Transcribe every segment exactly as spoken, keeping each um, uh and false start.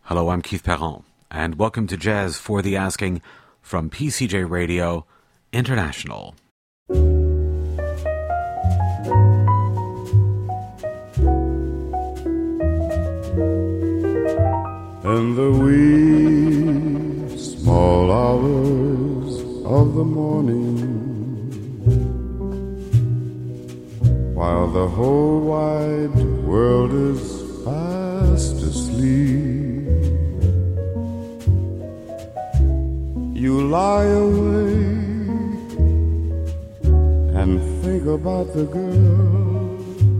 Hello, I'm Keith Perron, and welcome to Jazz for the Asking from P C J Radio International. In the wee small hours of the morning, while the whole wide world is fast asleep, you lie awake and think about the girl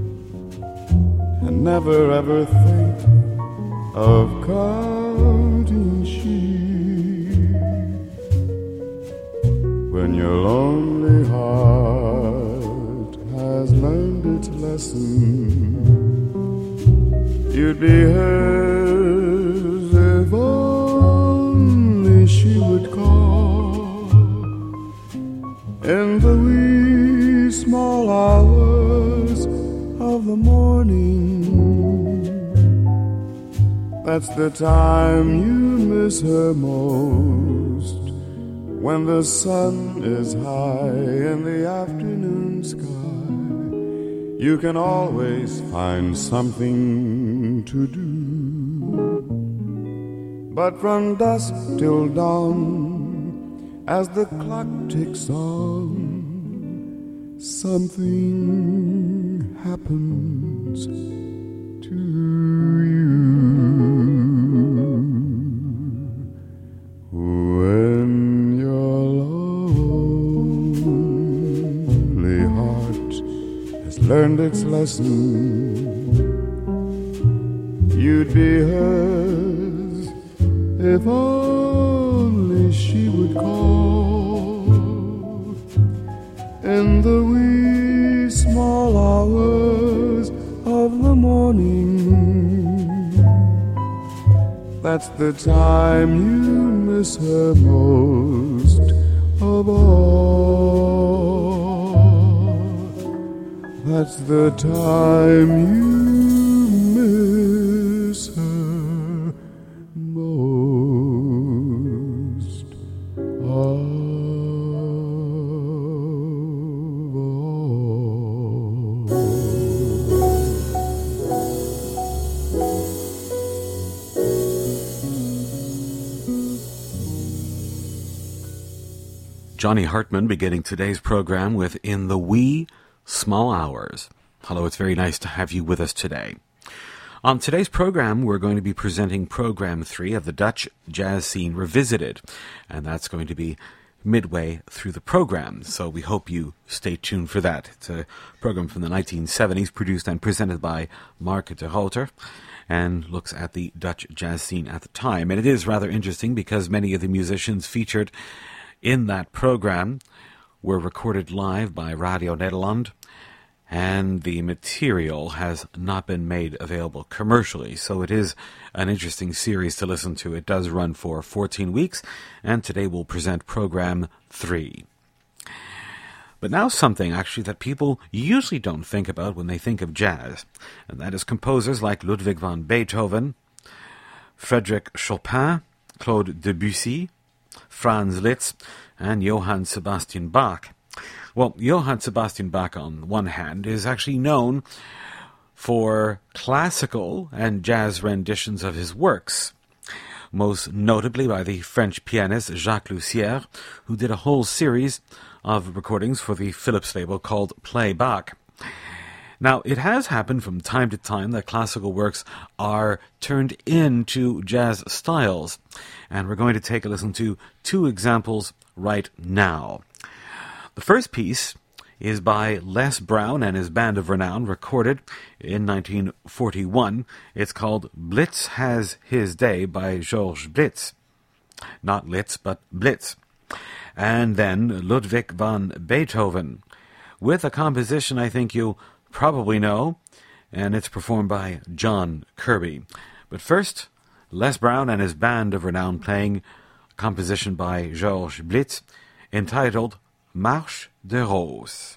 and never ever think of counting sheep. When your lonely heart has learned its lesson, you'd be hers if only she would call in the wee small hours of the morning. That's the time you miss her most, when the sun is high in the afternoon sky. You can always find something to do, but from dusk till dawn, as the clock ticks on, something happens to you. When your lonely heart has learned its lesson, you'd be hers if only she would call in the wee small hours of the morning. That's the time you miss her most of all. That's the time you miss her most of all. Johnny Hartman beginning today's program with In the Wee Small Hours. Hello, it's very nice to have you with us today. On today's program, we're going to be presenting Program three of the Dutch Jazz Scene Revisited, and that's going to be midway through the program, so we hope you stay tuned for that. It's a program from the nineteen seventies, produced and presented by Mark de Ruyter, and looks at the Dutch jazz scene at the time. And it is rather interesting because many of the musicians featured in that program were recorded live by Radio Nederland, and the material has not been made available commercially. So it is an interesting series to listen to. It does run for fourteen weeks, and today we'll present Program three. But now something, actually, that people usually don't think about when they think of jazz, and that is composers like Ludwig van Beethoven, Frédéric Chopin, Claude Debussy, Franz Liszt, and Johann Sebastian Bach. Well, Johann Sebastian Bach, on one hand, is actually known for classical and jazz renditions of his works, most notably by the French pianist Jacques Lussière, who did a whole series of recordings for the Philips label called Play Bach. Now, it has happened from time to time that classical works are turned into jazz styles, and we're going to take a listen to two examples right now. The first piece is by Les Brown and his Band of Renown, recorded in nineteen forty-one. It's called Blitz Has His Day by Georges Blitz. Not Litz, but Blitz. And then Ludwig van Beethoven, with a composition I think you probably know, and it's performed by John Kirby. But first, Les Brown and his Band of Renown playing a composition by Georges Blitz entitled Marche de Rose.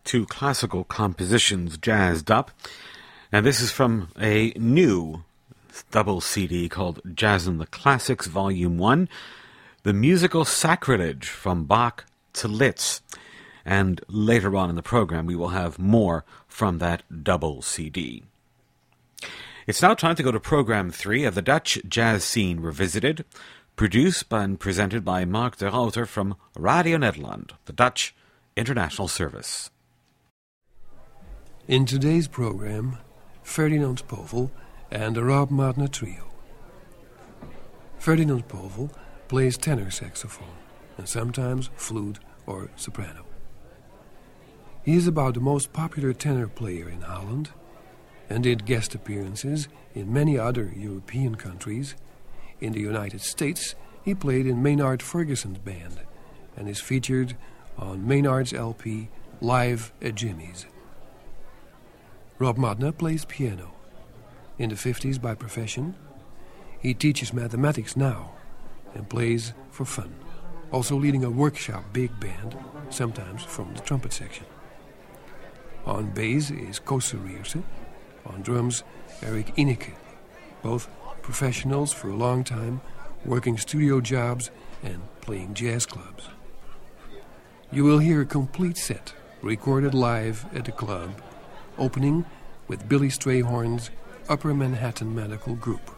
two classical compositions jazzed up. And this is from a new double C D called Jazz in the Classics Volume one, The Musical Sacrilege from Bach to Liszt. And later on in the program we will have more from that double C D. It's now time to go to program three of the Dutch Jazz Scene Revisited, produced and presented by Mark de Ruyter from Radio Nederland, the Dutch International Service. In today's program, Ferdinand Povel and the Rob Martner Trio. Ferdinand Povel plays tenor saxophone and sometimes flute or soprano. He is about the most popular tenor player in Holland and did guest appearances in many other European countries. In the United States, he played in Maynard Ferguson's band and is featured on Maynard's L P Live at Jimmy's. Rob Martner plays piano. In the fifties by profession, he teaches mathematics now and plays for fun, also leading a workshop big band, sometimes from the trumpet section. On bass is Koos Rierse. On drums, Eric Ineke, both professionals for a long time, working studio jobs and playing jazz clubs. You will hear a complete set, recorded live at the club, opening with Billy Strayhorn's Upper Manhattan Medical Group.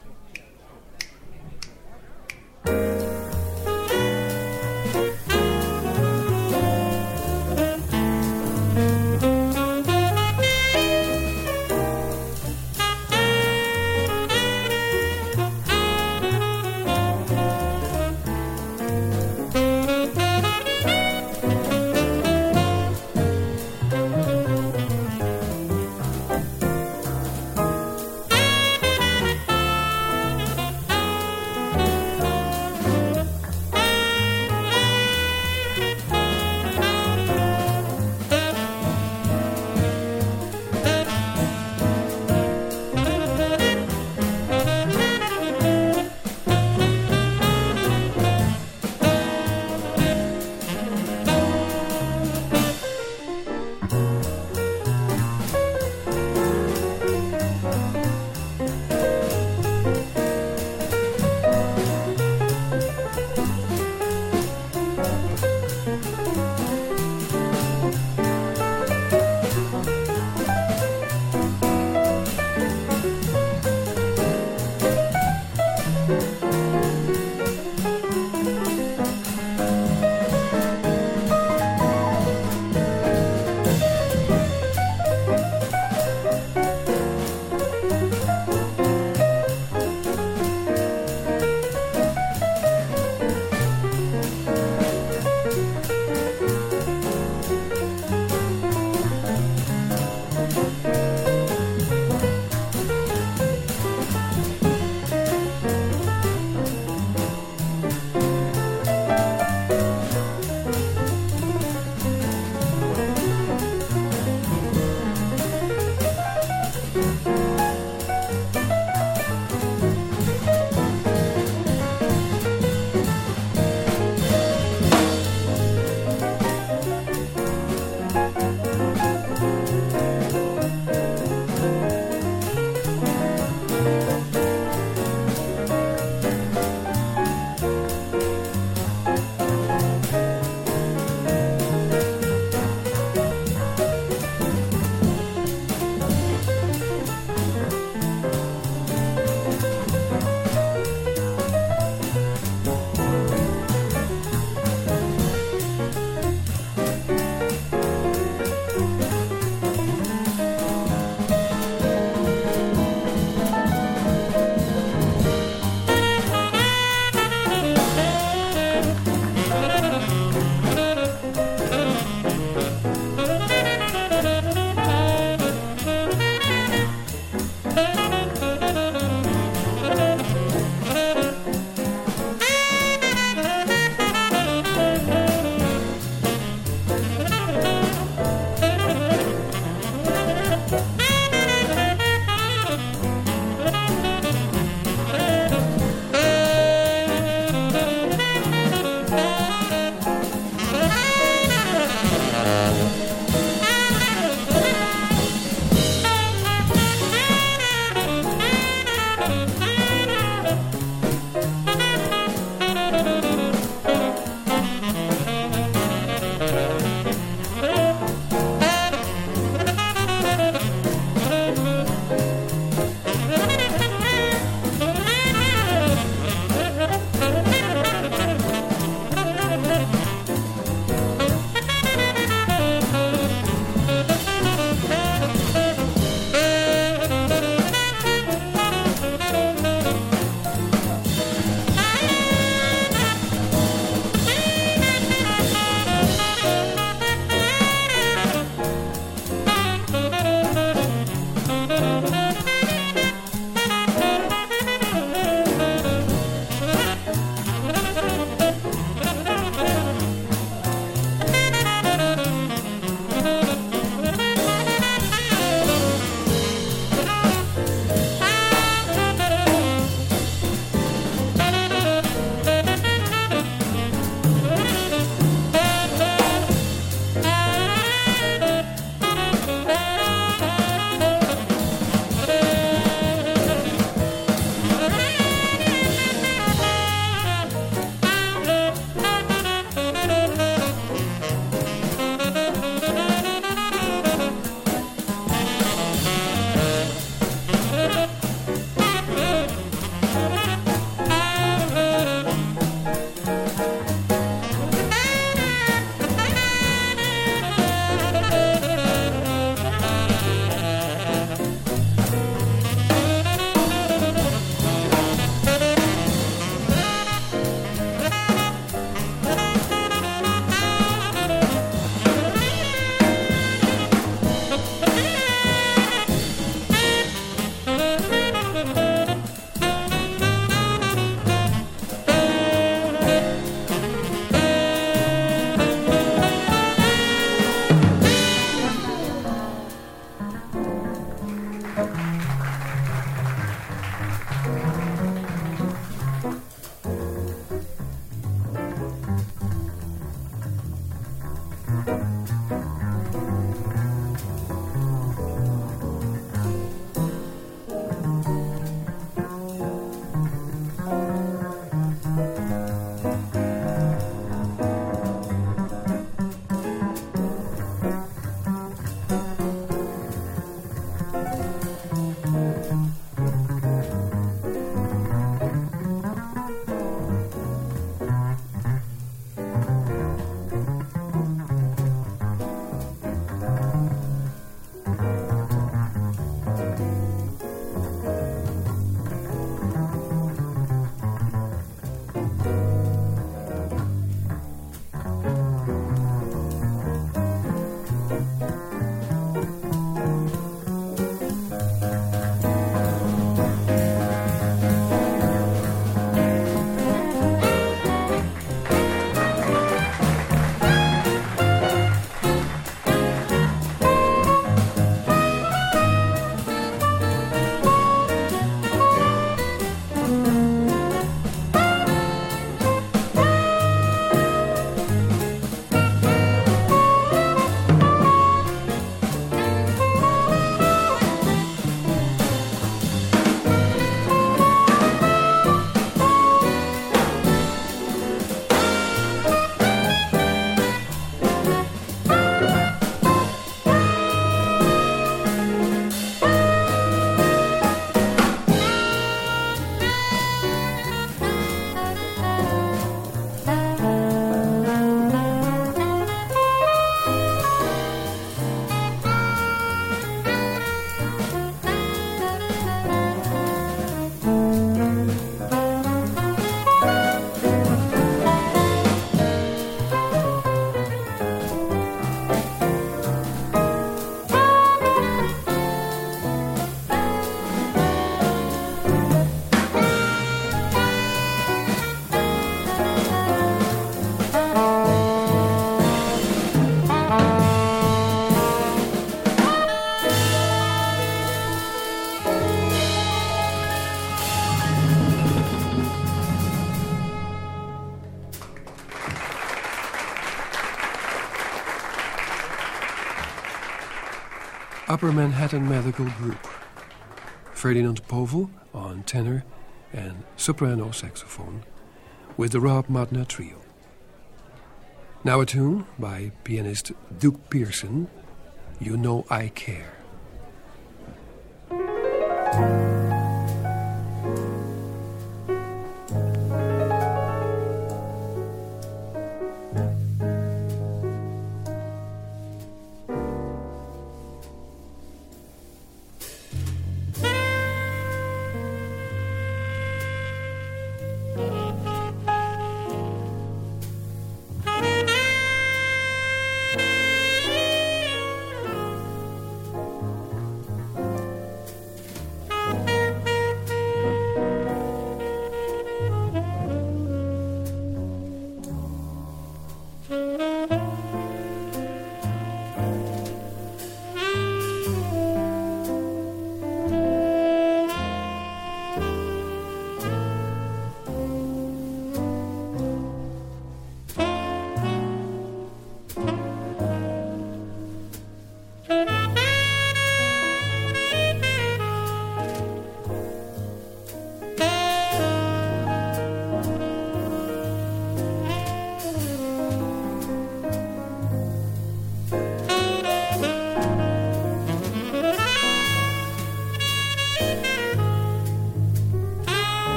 Upper Manhattan Medical Group. Ferdinand Povel on tenor and soprano saxophone with the Rob Modena Trio. Now a tune by pianist Duke Pearson, You Know I Care.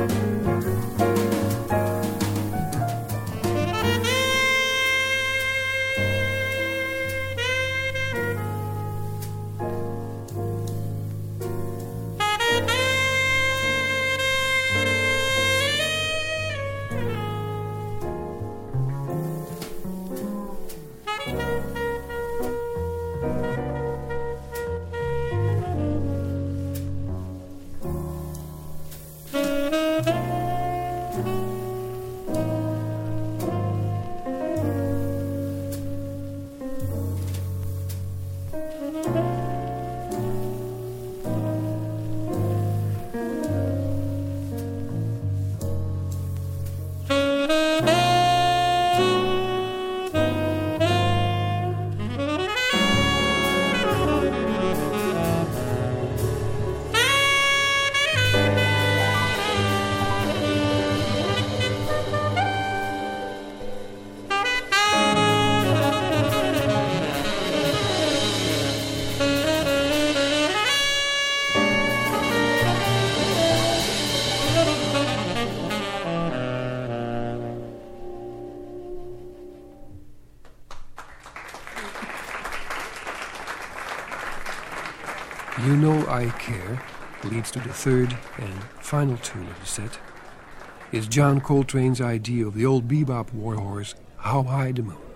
You Know I Care leads to the third and final tune of the set. It's John Coltrane's idea of the old bebop warhorse, How High the Moon.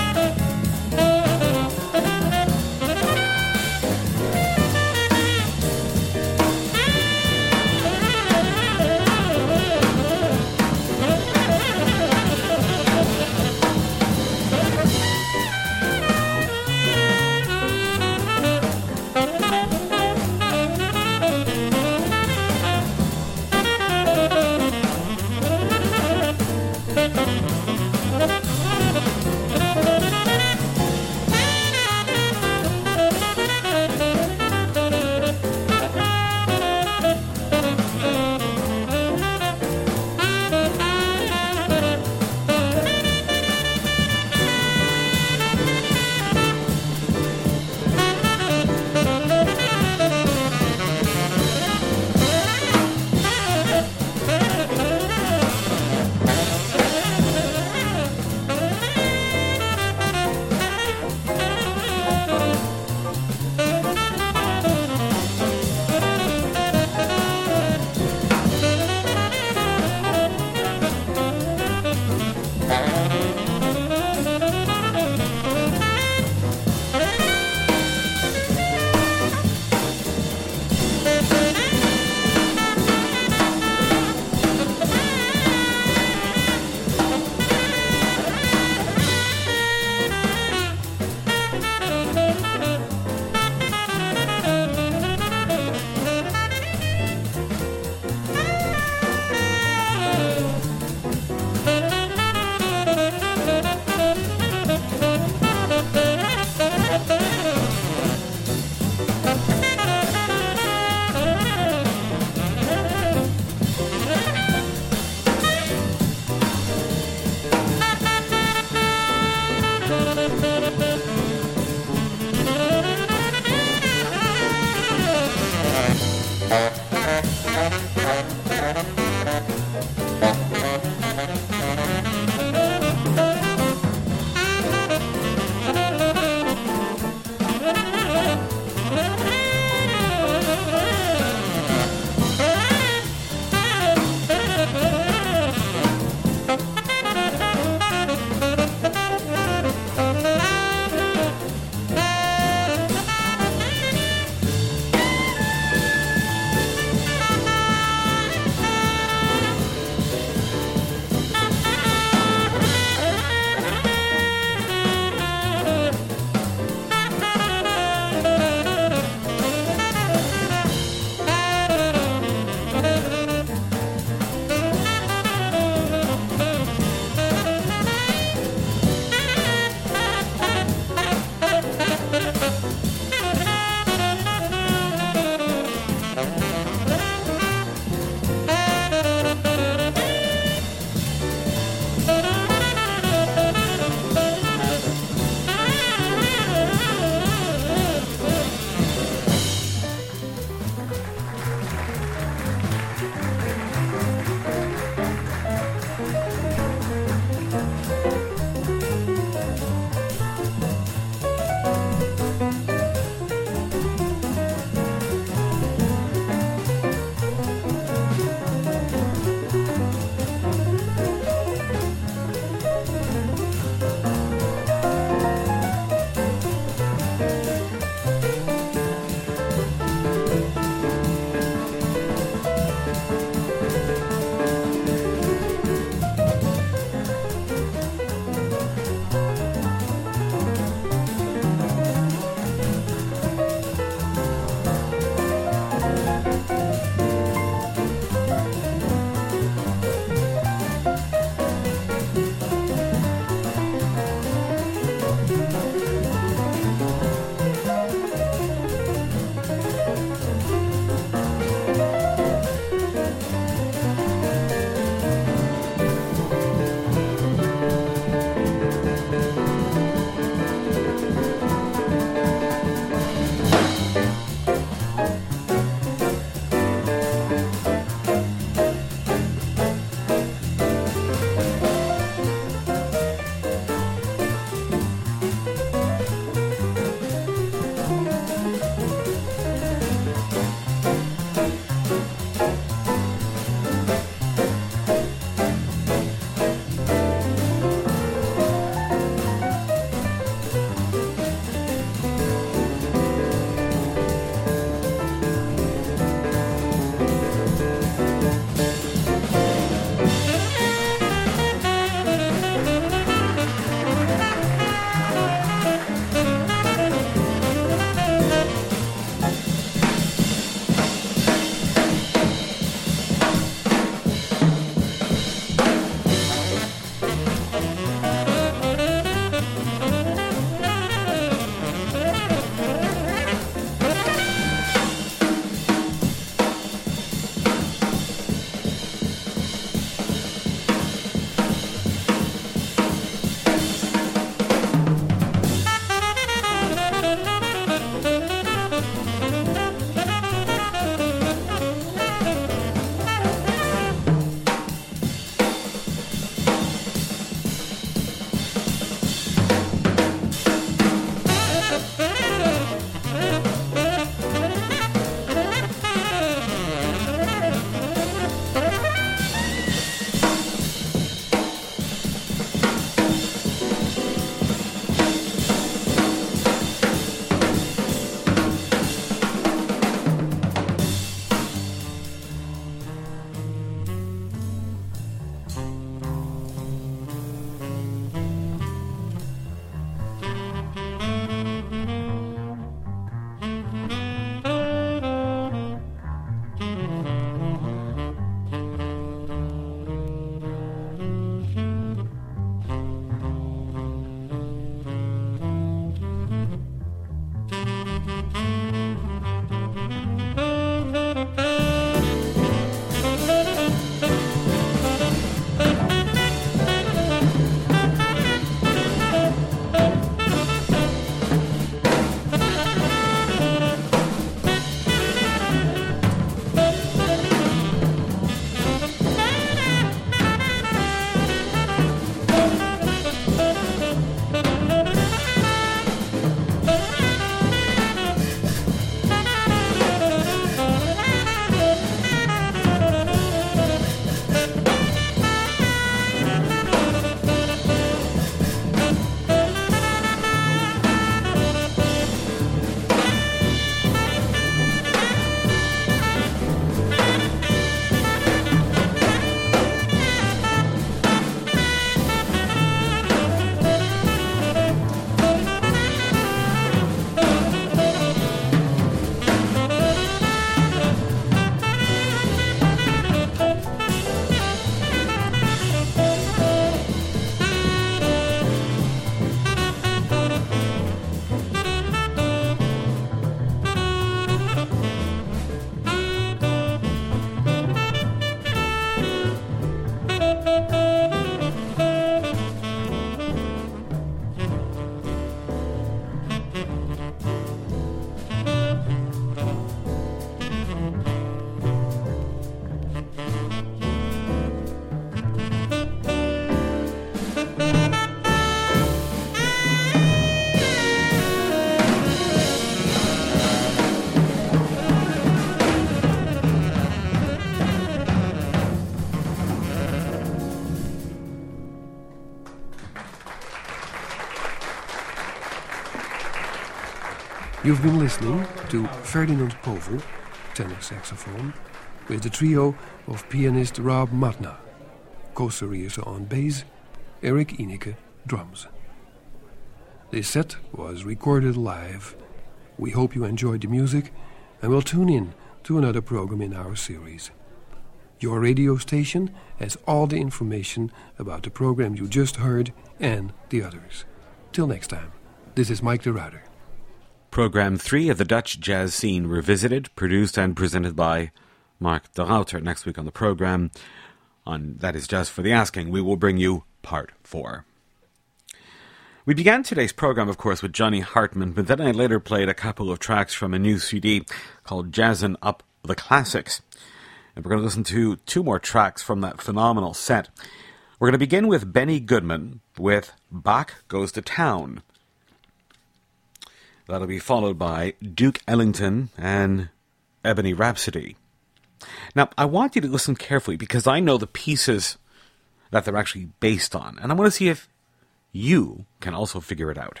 You've been listening to Ferdinand Povel, tenor saxophone, with the trio of pianist Rob Matna, Koos Arias on bass, Eric Ineke, drums. This set was recorded live. We hope you enjoyed the music and will tune in to another program in our series. Your radio station has all the information about the program you just heard and the others. Till next time, this is Mike de Ruiter. Program three of the Dutch Jazz Scene Revisited, produced and presented by Mark de Ruiter. Next week on the program, on That Is Jazz for the Asking, we will bring you part four. We began today's program, of course, with Johnny Hartman, but then I later played a couple of tracks from a new C D called Jazzin' Up the Classics. And we're going to listen to two more tracks from that phenomenal set. We're going to begin with Benny Goodman with Bach Goes to Town. That'll be followed by Duke Ellington and Ebony Rhapsody. Now, I want you to listen carefully because I know the pieces that they're actually based on, and I want to see if you can also figure it out.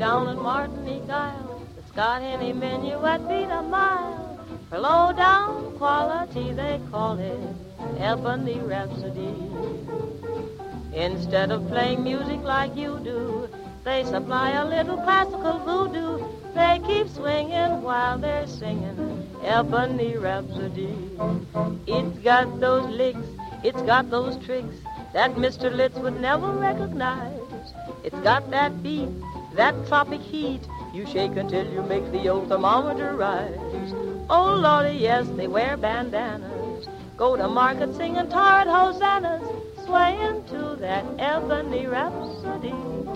down in Martinique Isle that's got any menu at beat a mile. For low down quality they call it Ebony Rhapsody. Instead of playing music like you do, they supply a little classical voodoo. They keep swinging while they're singing Ebony Rhapsody. It's got those licks, it's got those tricks that Mister Litz would never recognize. It's got that beat, that tropic heat. You shake until you make the old thermometer rise. Oh, Lordy, yes, they wear bandanas, go to market singing tired hosannas, swaying to that Ebony Rhapsody.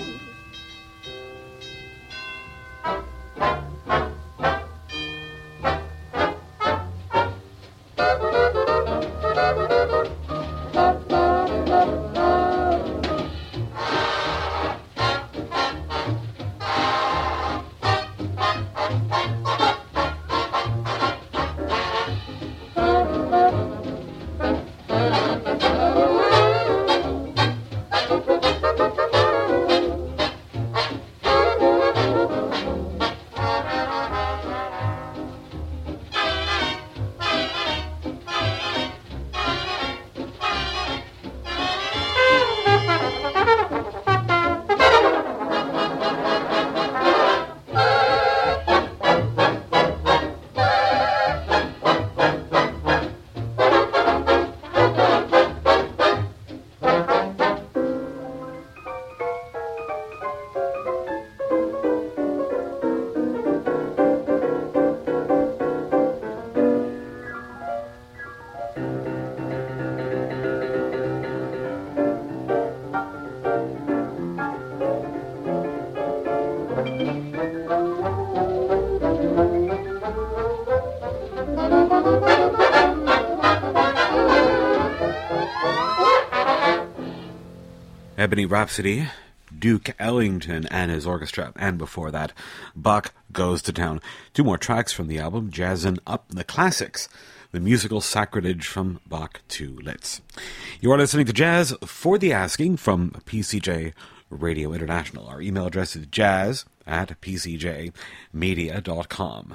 Ebony Rhapsody, Duke Ellington and his orchestra, and before that, Bach Goes to Town. Two more tracks from the album, jazzing up the classics, the musical sacrilege from Bach to Litz. You are listening to Jazz for the Asking from P C J Radio International. Our email address is jazz at p c j media dot com.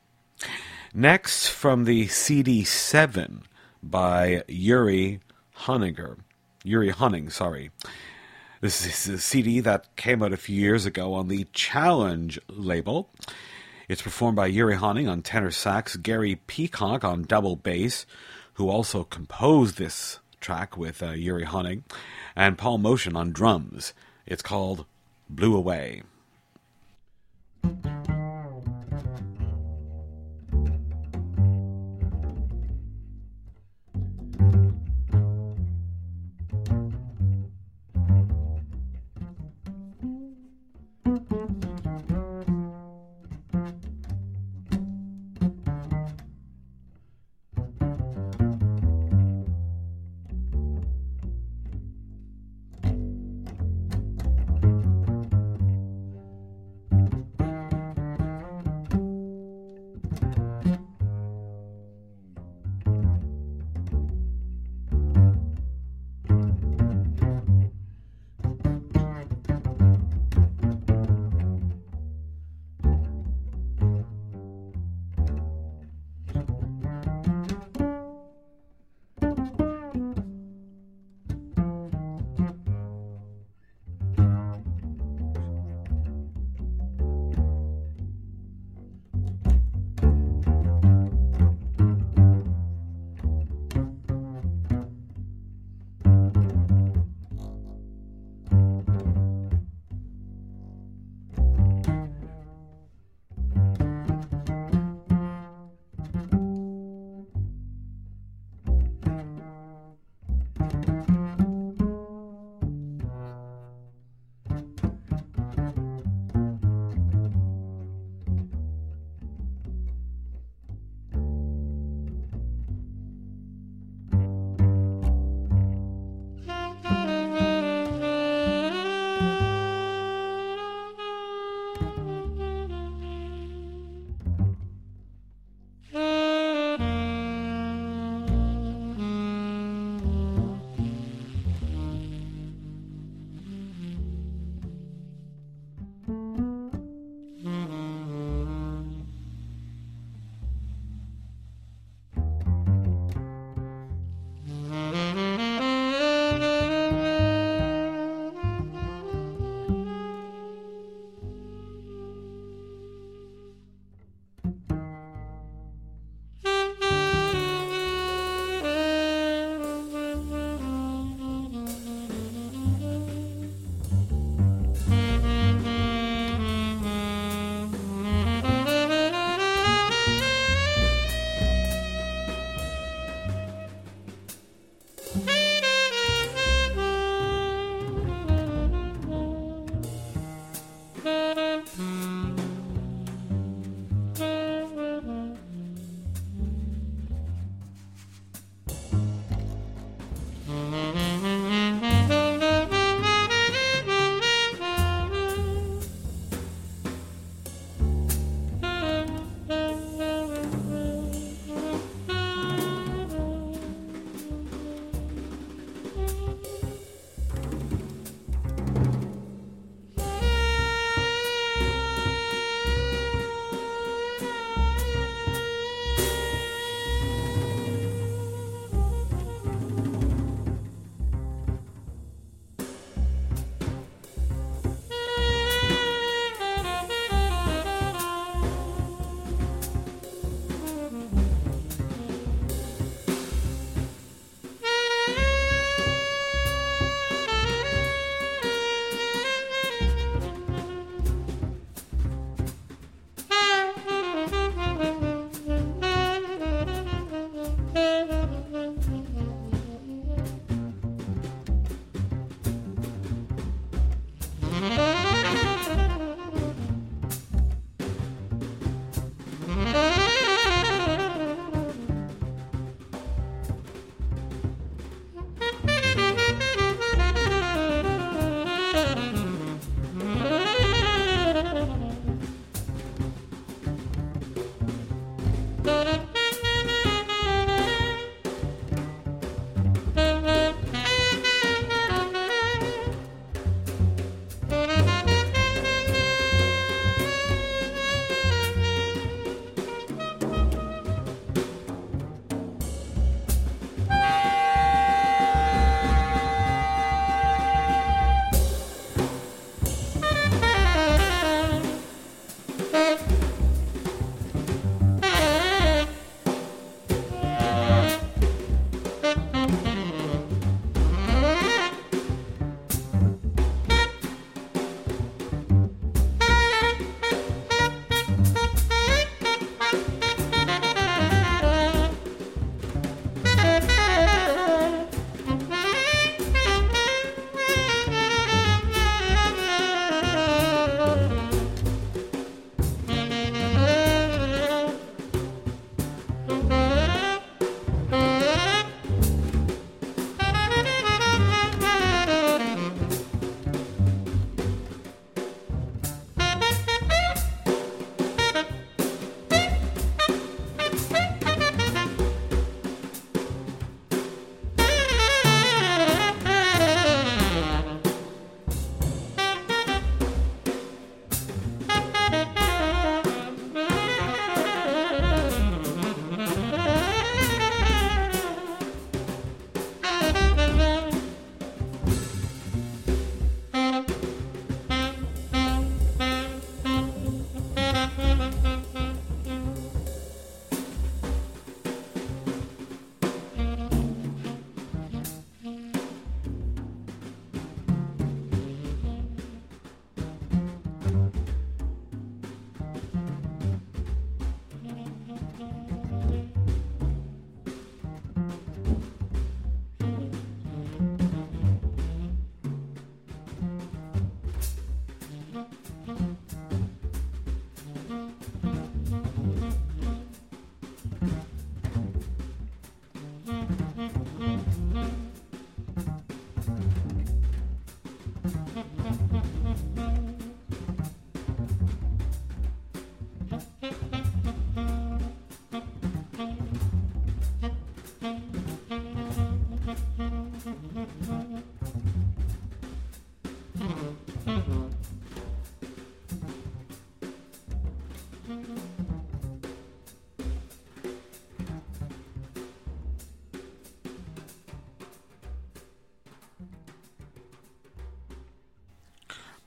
Next, from the C D seven by Yuri Honninger. Yuri Honning, sorry. This is a C D that came out a few years ago on the Challenge label. It's performed by Yuri Honning on tenor sax, Gary Peacock on double bass, who also composed this track with uh, Yuri Honning, and Paul Motion on drums. It's called Blew Away.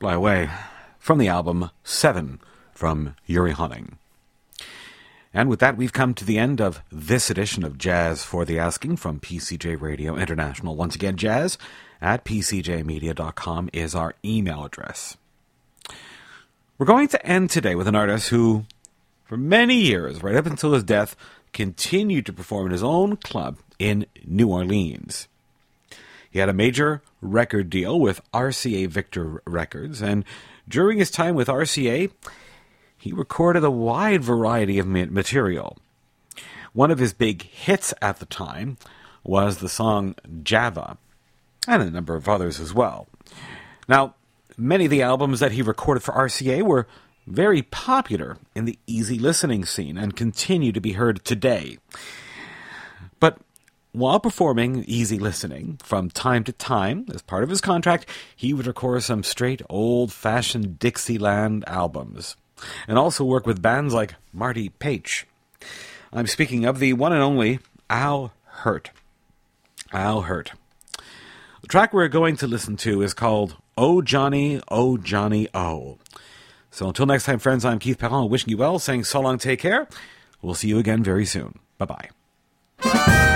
Fly Away, from the album Seven from Yuri Honning. And with that, we've come to the end of this edition of Jazz for the Asking from P C J Radio International. Once again, jazz at p c j media dot com is our email address. We're going to end today with an artist who, for many years, right up until his death, continued to perform in his own club in New Orleans. He had a major record deal with R C A Victor Records, and during his time with R C A, he recorded a wide variety of material. One of his big hits at the time was the song Java, and a number of others as well. Now, many of the albums that he recorded for R C A were very popular in the easy listening scene and continue to be heard today. But while performing easy listening, from time to time, as part of his contract, he would record some straight old-fashioned Dixieland albums, and also work with bands like Marty Paich. I'm speaking of the one and only Al Hirt. Al Hirt. The track we're going to listen to is called Oh Johnny, Oh Johnny, Oh. So until next time, friends, I'm Keith Perron, wishing you well, saying so long, take care. We'll see you again very soon. Bye-bye.